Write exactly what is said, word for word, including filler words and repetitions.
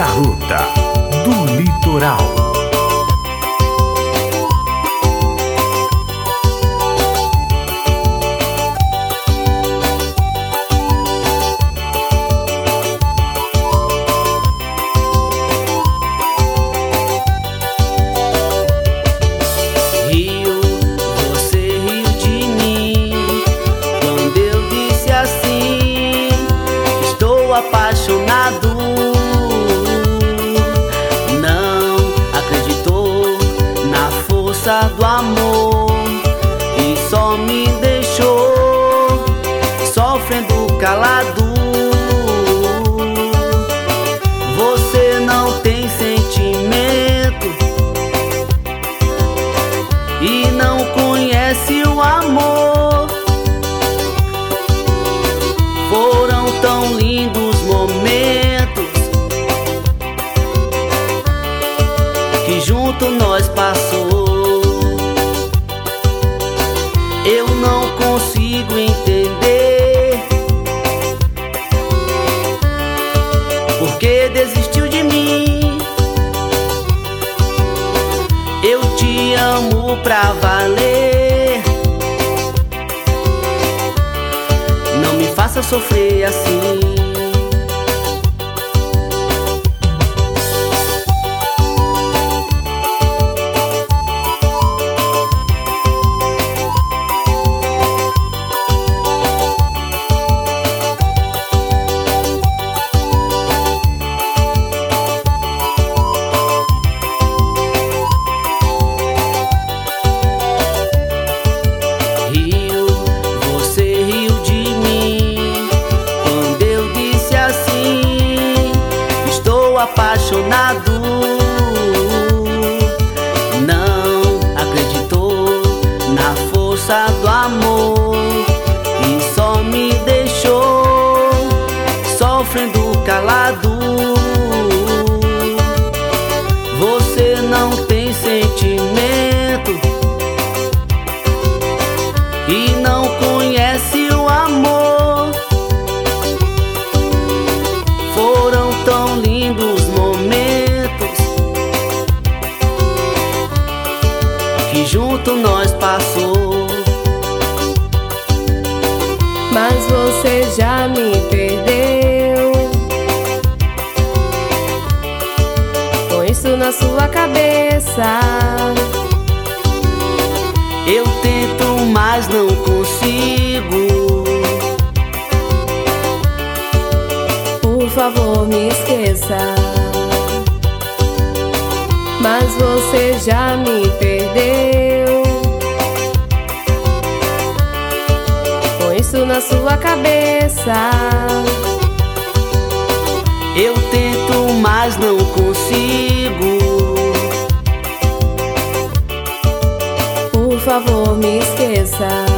Garota do Litoral. Apaixonado, não acreditou na força do amor e só me deixou sofrendo calado. Você não tem sentimento e não conhece o amor. Foram tão lindos momentos que junto nós passou. Eu não consigo entender por que desistiu de mim. Eu te amo pra valer, não me faça sofrer assim. Apaixonado, não acreditou na força do amor e só me deixou sofrendo calado. Você não tem sentimento e não conhece o amor. Foram tão lindos momentos que junto nós passou, mas você já me perdeu. Com isso na sua cabeça, eu tento, mas não consigo. Por favor, me esqueça. Mas você já me perdeu. Com isso na sua cabeça, eu tento, mas não consigo. Por favor, me esqueça.